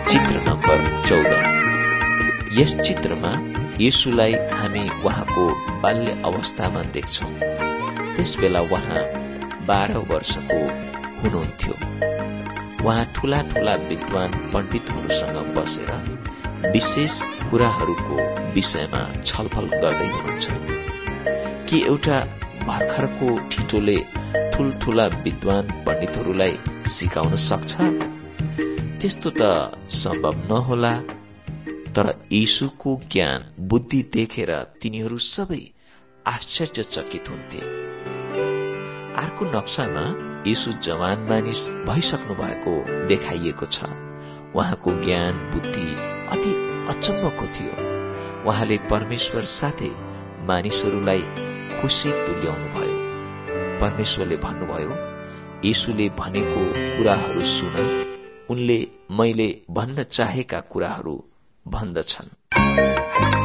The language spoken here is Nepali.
चित्र नम्बर 14। यस चित्रमा येशूलाई हामी उहाँको बाल्य अवस्थामा देख्छौं। त्यसबेला उहाँ 12 वर्षको हुनुहुन्थ्यो। उहाँ ठूला ठूला विद्वान पण्डितहरूसँग बसेर विशेष कुराहरूको विषयमा छलफल गर्दै हुनुहुन्छ। कि एउटा भर्खरको ठिटोले ठूलठूला विद्वान पण्डितहरूलाई सिकाउन सक्छ? त्यस्तो त सम्भव नहोला। तर यीशुको ज्ञान बुद्धि देखेर तिनीहरू सबै आश्चर्यचकित हुन्थे। अर्को नक्सामा यीशु जवान मानिस भइसक्नु भएको देखाइएको छ। उहाँको ज्ञान बुद्धि अति अचम्मको थियो। उहाँले परमेश्वर साथै मानिसहरूलाई खुशी तुल्याउनु भयो। परमेश्वरले भन्नुभयो, यीशुले भनेको कुराहरू सुन, उनले मैले भन्न चाहेका कुराहरू भन्दछन्।